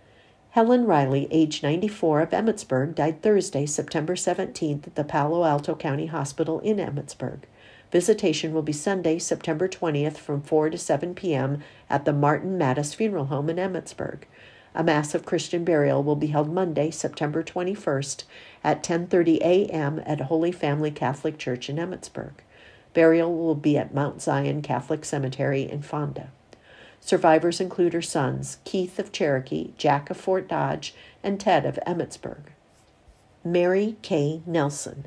Helen Riley, age ninety-four, of Emmetsburg, died Thursday, September seventeenth at the Palo Alto County Hospital in Emmetsburg. Visitation will be Sunday, September twentieth from four to seven p.m. at the Martin Mattis Funeral Home in Emmetsburg. A Mass of Christian burial will be held Monday, September twenty-first at ten thirty a.m. at Holy Family Catholic Church in Emmetsburg. Burial will be at Mount Zion Catholic Cemetery in Fonda. Survivors include her sons, Keith of Cherokee, Jack of Fort Dodge, and Ted of Emmetsburg. Mary K. Nelson.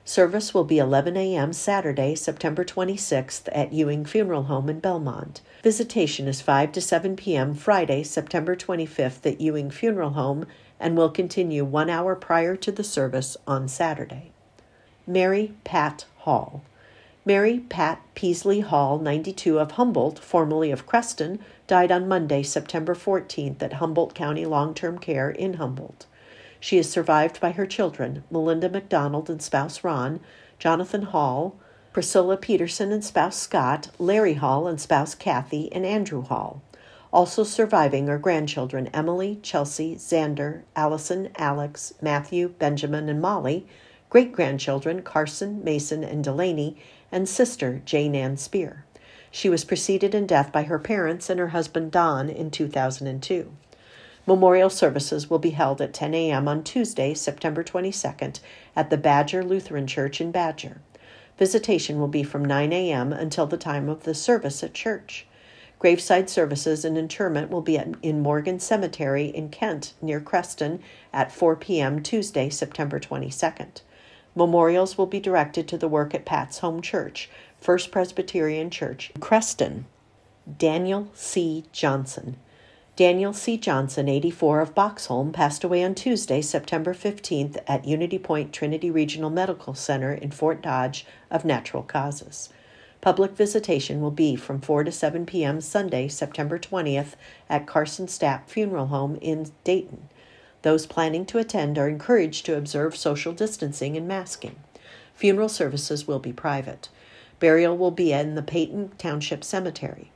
Service will be eleven a.m. Saturday, September twenty-sixth at Ewing Funeral Home in Belmont. Visitation is five to seven p.m. Friday, September twenty-fifth at Ewing Funeral Home and will continue one hour prior to the service on Saturday. Mary Pat Hall. Mary Pat Peasley Hall, ninety-two, of Humboldt, formerly of Creston, died on Monday, September fourteenth at Humboldt County Long-Term Care in Humboldt. She is survived by her children, Melinda McDonald and spouse Ron, Jonathan Hall, Priscilla Peterson and spouse Scott, Larry Hall and spouse Kathy, and Andrew Hall. Also surviving are grandchildren Emily, Chelsea, Xander, Allison, Alex, Matthew, Benjamin, and Molly, great-grandchildren Carson, Mason, and Delaney, and sister Jane Ann Spear. She was preceded in death by her parents and her husband Don in two thousand two. Memorial services will be held at ten a.m. on Tuesday, September twenty-second, at the Badger Lutheran Church in Badger. Visitation will be from nine a.m. until the time of the service at church. Graveside services and interment will be at, in Morgan Cemetery in Kent, near Creston, at four p.m. Tuesday, September twenty-second. Memorials will be directed to the work at Pat's Home Church, First Presbyterian Church, Creston. Daniel C. Johnson. Daniel C. Johnson, eighty-four, of Boxholm, passed away on Tuesday, September fifteenth at Unity Point Trinity Regional Medical Center in Fort Dodge of natural causes. Public visitation will be from four to seven p.m. Sunday, September twentieth at Carson Stapp Funeral Home in Dayton. Those planning to attend are encouraged to observe social distancing and masking. Funeral services will be private. Burial will be in the Peyton Township Cemetery.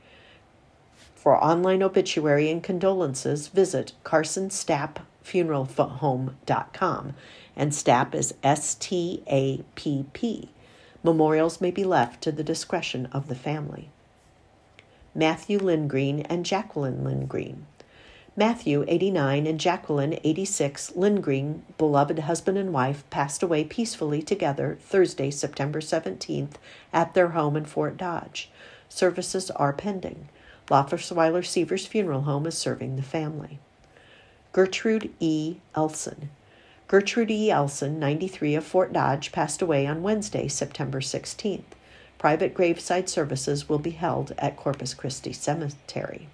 For online obituary and condolences, visit carson stapp funeral home dot com, and Stapp is S T A P P. Memorials may be left to the discretion of the family. Matthew Lindgreen and Jacqueline Lindgreen. Matthew, eighty-nine, and Jacqueline, eighty-six, Lindgreen, beloved husband and wife, passed away peacefully together Thursday, September seventeenth, at their home in Fort Dodge. Services are pending. Loffersweiler Sievers Funeral Home is serving the family. Gertrude E. Elson. Gertrude E. Elson, ninety-three, of Fort Dodge, passed away on Wednesday, September sixteenth. Private graveside services will be held at Corpus Christi Cemetery.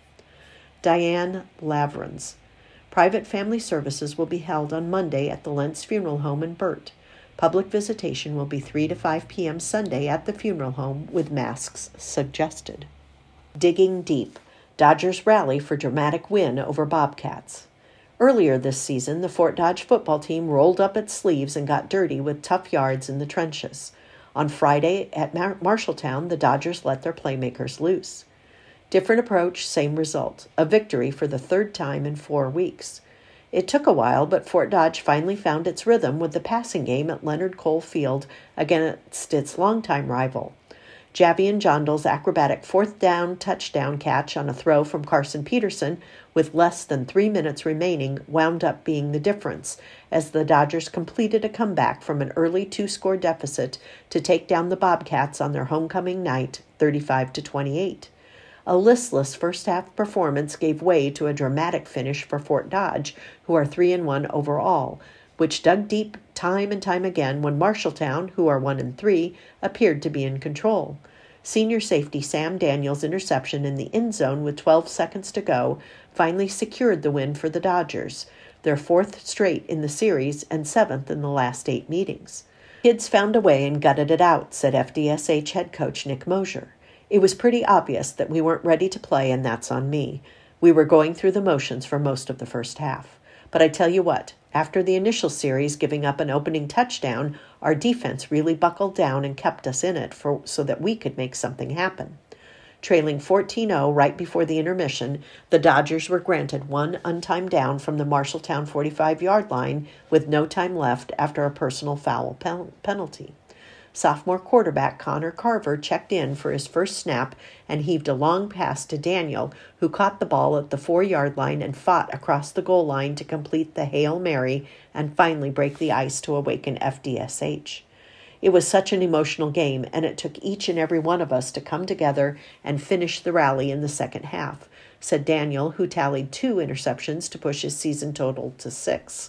Diane Lavrans. Private family services will be held on Monday at the Lentz Funeral Home in Burt. Public visitation will be three to five p.m. Sunday at the funeral home with masks suggested. Digging deep. Dodgers rally for dramatic win over Bobcats. Earlier this season, the Fort Dodge football team rolled up its sleeves and got dirty with tough yards in the trenches. On Friday at Mar- Marshalltown, the Dodgers let their playmakers loose. Different approach, same result. A victory for the third time in four weeks. It took a while, but Fort Dodge finally found its rhythm with the passing game at Leonard Cole Field against its longtime rival. Javian Jondal's acrobatic fourth down touchdown catch on a throw from Carson Peterson with less than three minutes remaining wound up being the difference as the Dodgers completed a comeback from an early two-score deficit to take down the Bobcats on their homecoming night, thirty-five to twenty-eight. A listless first-half performance gave way to a dramatic finish for Fort Dodge, who are three and one overall, which dug deep time and time again when Marshalltown, who are one and three, appeared to be in control. Senior safety Sam Daniels' interception in the end zone with twelve seconds to go finally secured the win for the Dodgers, their fourth straight in the series and seventh in the last eight meetings. Kids found a way and gutted it out, said F D S H head coach Nick Mosier. It was pretty obvious that we weren't ready to play, and that's on me. We were going through the motions for most of the first half. But I tell you what, after the initial series giving up an opening touchdown, our defense really buckled down and kept us in it for, so that we could make something happen. Trailing fourteen oh right before the intermission, the Dodgers were granted one untimed down from the Marshalltown forty-five-yard line with no time left after a personal foul pen- penalty. Sophomore quarterback Connor Carver checked in for his first snap and heaved a long pass to Daniel, who caught the ball at the four-yard line and fought across the goal line to complete the Hail Mary and finally break the ice to awaken F D S H. It was such an emotional game, and it took each and every one of us to come together and finish the rally in the second half, said Daniel, who tallied two interceptions to push his season total to six.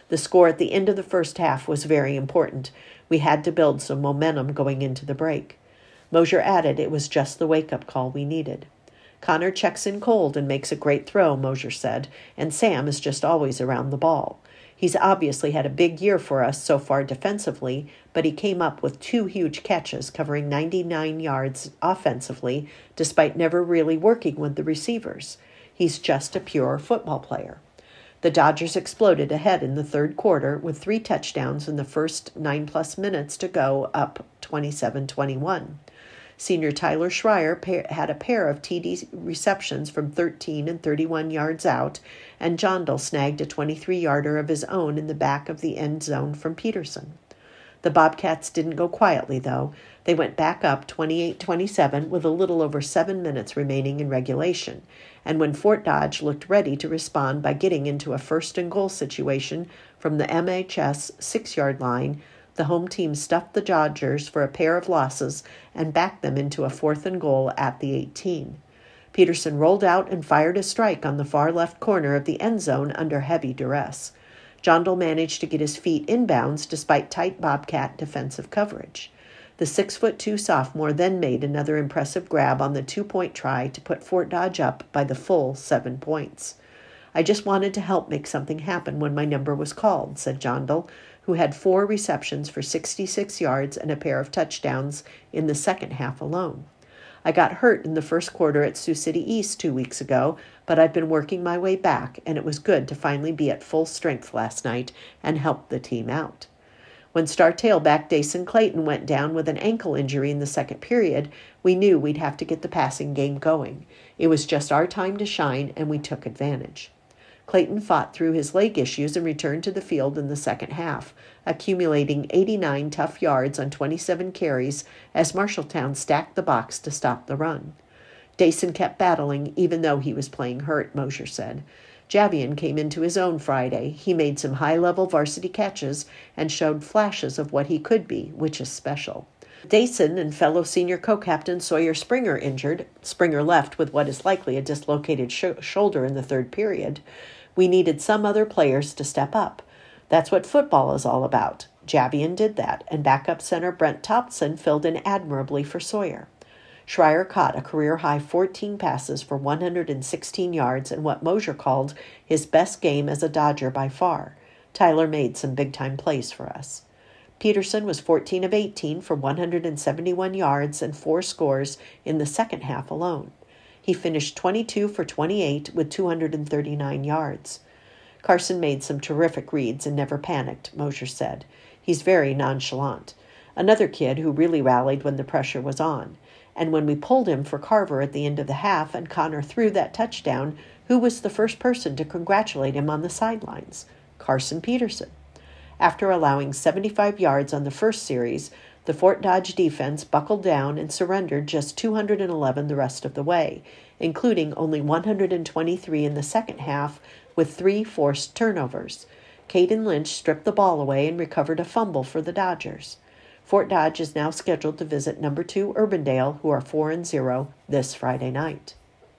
The score at the end of the first half was very important. We had to build some momentum going into the break. Mosier added it was just the wake-up call we needed. Connor checks in cold and makes a great throw, Mosier said, and Sam is just always around the ball. He's obviously had a big year for us so far defensively, but he came up with two huge catches covering ninety-nine yards offensively, despite never really working with the receivers. He's just a pure football player. The Dodgers exploded ahead in the third quarter with three touchdowns in the first nine-plus minutes to go, up twenty-seven twenty-one. Senior Tyler Schreier had a pair of T D receptions from thirteen and thirty-one yards out, and Jondal snagged a twenty-three-yarder of his own in the back of the end zone from Peterson. The Bobcats didn't go quietly, though. They went back up twenty-eight twenty-seven with a little over seven minutes remaining in regulation, and when Fort Dodge looked ready to respond by getting into a first-and-goal situation from the M H S six-yard line, the home team stuffed the Dodgers for a pair of losses and backed them into a fourth and goal at the eighteen. Peterson rolled out and fired a strike on the far left corner of the end zone under heavy duress. Jondal managed to get his feet inbounds despite tight Bobcat defensive coverage. The six foot two sophomore then made another impressive grab on the two-point try to put Fort Dodge up by the full seven points. I just wanted to help make something happen when my number was called, said Jondal, who had four receptions for sixty-six yards and a pair of touchdowns in the second half alone. I got hurt in the first quarter at Sioux City East two weeks ago, but I've been working my way back, and it was good to finally be at full strength last night and help the team out. When star tailback Dason Clayton went down with an ankle injury in the second period, we knew we'd have to get the passing game going. It was just our time to shine, and we took advantage. Clayton fought through his leg issues and returned to the field in the second half, accumulating eighty-nine tough yards on twenty-seven carries as Marshalltown stacked the box to stop the run. Dason kept battling even though he was playing hurt, Mosier said. Javian came into his own Friday. He made some high-level varsity catches and showed flashes of what he could be, which is special. Dason and fellow senior co-captain Sawyer Springer injured. Springer left with what is likely a dislocated sh- shoulder in the third period. We needed some other players to step up. That's what football is all about. Javian did that, and backup center Brent Thompson filled in admirably for Sawyer. Schreier caught a career-high fourteen passes for one hundred sixteen yards in what Mosier called his best game as a Dodger by far. Tyler made some big-time plays for us. Peterson was fourteen of eighteen for one hundred seventy-one yards and four scores in the second half alone. He finished twenty-two for twenty-eight with two hundred thirty-nine yards. Carson made some terrific reads and never panicked, Mosier said. He's very nonchalant. Another kid who really rallied when the pressure was on. And when we pulled him for Carver at the end of the half and Connor threw that touchdown, who was the first person to congratulate him on the sidelines? Carson Peterson. After allowing seventy-five yards on the first series, the Fort Dodge defense buckled down and surrendered just two hundred eleven the rest of the way, including only one hundred twenty-three in the second half with three forced turnovers. Caden Lynch stripped the ball away and recovered a fumble for the Dodgers. Fort Dodge is now scheduled to visit number two Urbandale, who are four and zero, this Friday night.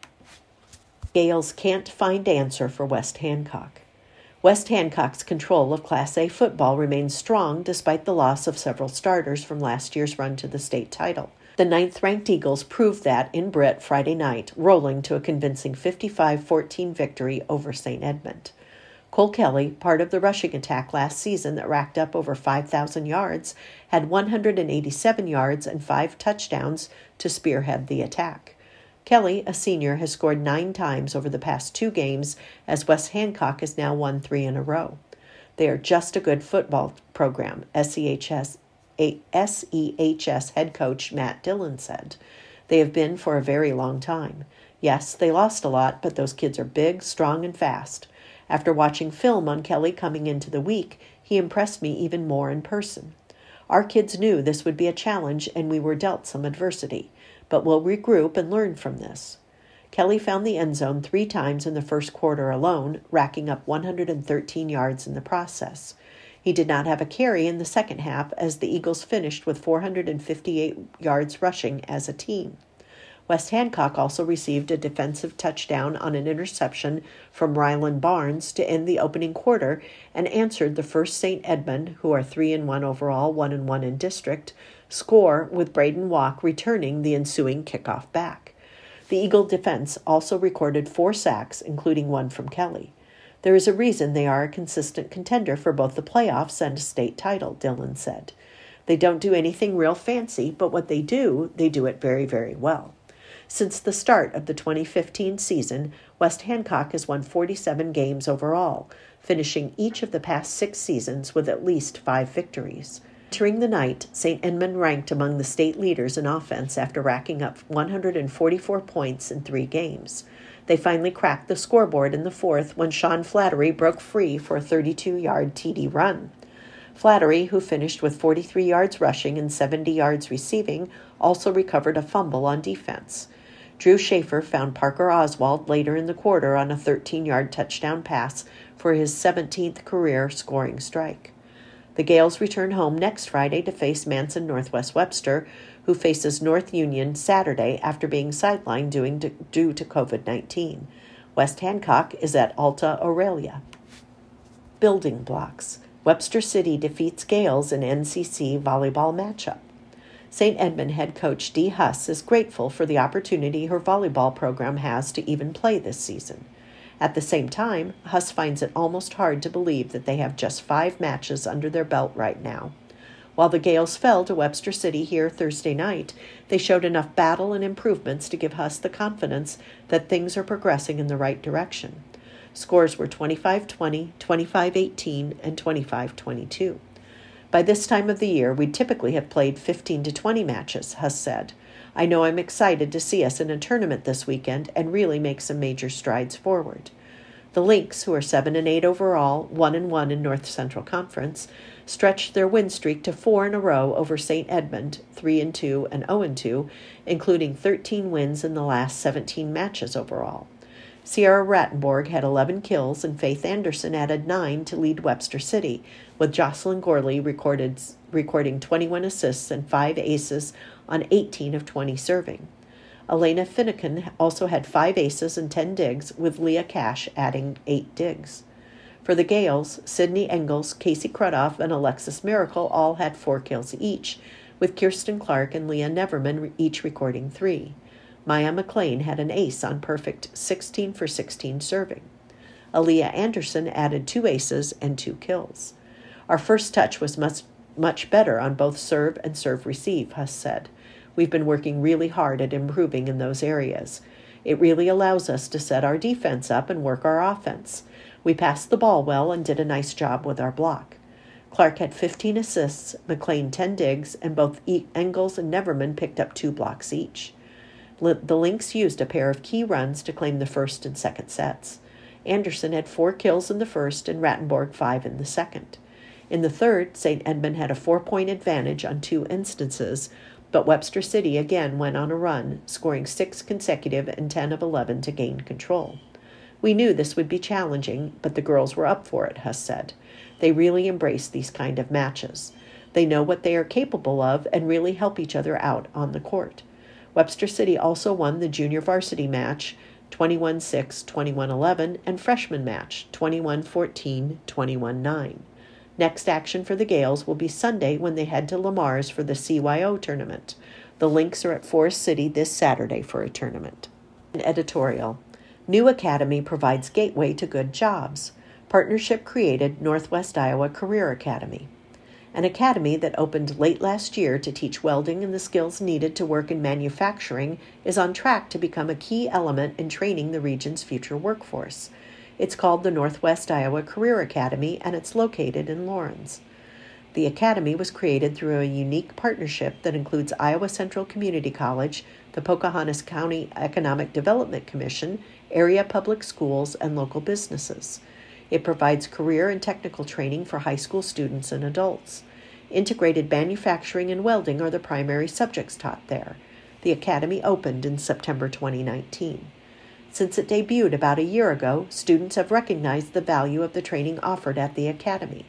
Gales can't find answer for West Hancock. West Hancock's control of Class A football remains strong despite the loss of several starters from last year's run to the state title. The ninth-ranked Eagles proved that in Britt Friday night, rolling to a convincing fifty-five fourteen victory over Saint Edmund. Cole Kelly, part of the rushing attack last season that racked up over five thousand yards, had one hundred eighty-seven yards and five touchdowns to spearhead the attack. Kelly, a senior, has scored nine times over the past two games, as West Hancock has now won three in a row. They are just a good football program, S E H S, S E H S head coach Matt Dillon said. They have been for a very long time. Yes, they lost a lot, but those kids are big, strong, and fast. After watching film on Kelly coming into the week, he impressed me even more in person. Our kids knew this would be a challenge, and we were dealt some adversity, but we'll regroup and learn from this. Kelly found the end zone three times in the first quarter alone, racking up one hundred thirteen yards in the process. He did not have a carry in the second half, as the Eagles finished with four hundred fifty-eight yards rushing as a team. West Hancock also received a defensive touchdown on an interception from Ryland Barnes to end the opening quarter and answered the first Saint Edmund, who are three and one overall, one and one in district, score with Braden Walk returning the ensuing kickoff back. The Eagle defense also recorded four sacks, including one from Kelly. There is a reason they are a consistent contender for both the playoffs and a state title, Dillon said. They don't do anything real fancy, but what they do, they do it very, very well. Since the start of the twenty fifteen season, West Hancock has won forty-seven games overall, finishing each of the past six seasons with at least five victories. Entering the night, Saint Edmund ranked among the state leaders in offense after racking up one hundred forty-four points in three games. They finally cracked the scoreboard in the fourth when Sean Flattery broke free for a thirty-two-yard T D run. Flattery, who finished with forty-three yards rushing and seventy yards receiving, also recovered a fumble on defense. Drew Schaefer found Parker Oswald later in the quarter on a thirteen-yard touchdown pass for his seventeenth career scoring strike. The Gales return home next Friday to face Manson Northwest Webster, who faces North Union Saturday after being sidelined due to covid nineteen. West Hancock is at Alta Aurelia. Building blocks. Webster City defeats Gales in N C C volleyball matchup. Saint Edmund head coach Dee Huss is grateful for the opportunity her volleyball program has to even play this season. At the same time, Huss finds it almost hard to believe that they have just five matches under their belt right now. While the Gales fell to Webster City here Thursday night, they showed enough battle and improvements to give Huss the confidence that things are progressing in the right direction. Scores were twenty-five twenty, twenty-five eighteen, and twenty-five twenty-two. By this time of the year, we'd typically have played fifteen to twenty matches, Huss said. I know I'm excited to see us in a tournament this weekend and really make some major strides forward. The Lynx, who are seven and eight overall, one and one in North Central Conference, stretched their win streak to four in a row over Saint Edmund, three and two and oh and two, including thirteen wins in the last seventeen matches overall. Sierra Rattenborg had eleven kills and Faith Anderson added nine to lead Webster City, with Jocelyn Gorley recorded, recording twenty-one assists and five aces on eighteen of twenty serving. Elena Finnegan also had five aces and ten digs, with Leah Cash adding eight digs. For the Gales, Sydney Engels, Casey Crudoff, and Alexis Miracle all had four kills each, with Kirsten Clark and Leah Neverman each recording three. Maya McLean had an ace on perfect sixteen for sixteen serving. Aaliyah Anderson added two aces and two kills. Our first touch was much, much better on both serve and serve receive, Huss said. We've been working really hard at improving in those areas. It really allows us to set our defense up and work our offense. We passed the ball well and did a nice job with our block. Clark had fifteen assists, McLean ten digs, and both Engels and Neverman picked up two blocks each. The Lynx used a pair of key runs to claim the first and second sets. Anderson had four kills in the first and Rattenborg five in the second. In the third, Saint Edmund had a four-point advantage on two instances, but Webster City again went on a run, scoring six consecutive and ten of eleven to gain control. We knew this would be challenging, but the girls were up for it, Huss said. They really embrace these kind of matches. They know what they are capable of and really help each other out on the court. Webster City also won the junior varsity match, twenty-one six, twenty-one eleven, and freshman match, twenty-one fourteen, twenty-one nine. Next action for the Gales will be Sunday when they head to Lamar's for the C Y O tournament. The Lynx are at Forest City this Saturday for a tournament. An editorial. New Academy provides gateway to good jobs. Partnership created Northwest Iowa Career Academy. An academy that opened late last year to teach welding and the skills needed to work in manufacturing is on track to become a key element in training the region's future workforce. It's called the Northwest Iowa Career Academy, and it's located in Lawrence. The academy was created through a unique partnership that includes Iowa Central Community College, the Pocahontas County Economic Development Commission, area public schools, and local businesses. It provides career and technical training for high school students and adults. Integrated manufacturing and welding are the primary subjects taught there. The academy opened in September twenty nineteen. Since it debuted about a year ago, students have recognized the value of the training offered at the academy.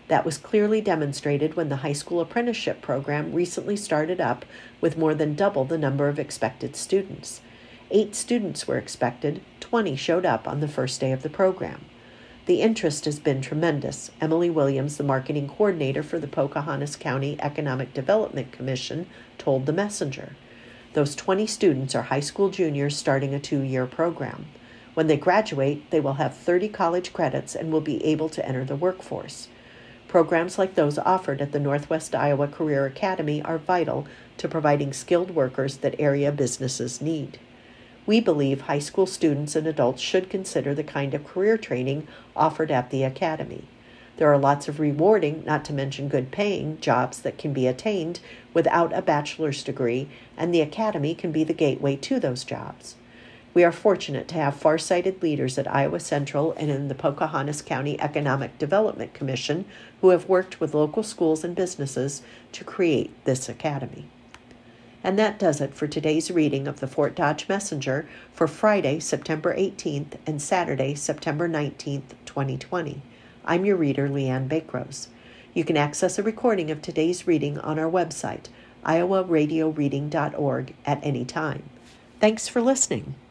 That was clearly demonstrated when the high school apprenticeship program recently started up with more than double the number of expected students. Eight students were expected, twenty showed up on the first day of the program. The interest has been tremendous. Emily Williams, the marketing coordinator for the Pocahontas County Economic Development Commission, told the Messenger. Those twenty students are high school juniors starting a two-year program. When they graduate, they will have thirty college credits and will be able to enter the workforce. Programs like those offered at the Northwest Iowa Career Academy are vital to providing skilled workers that area businesses need. We believe high school students and adults should consider the kind of career training offered at the Academy. There are lots of rewarding, not to mention good-paying, jobs that can be attained without a bachelor's degree, and the Academy can be the gateway to those jobs. We are fortunate to have far-sighted leaders at Iowa Central and in the Pocahontas County Economic Development Commission who have worked with local schools and businesses to create this academy. And that does it for today's reading of the Fort Dodge Messenger for Friday, September eighteenth and Saturday, September nineteenth, twenty twenty. I'm your reader, Leanne Bakrose. You can access a recording of today's reading on our website, iowa radio reading dot org, at any time. Thanks for listening.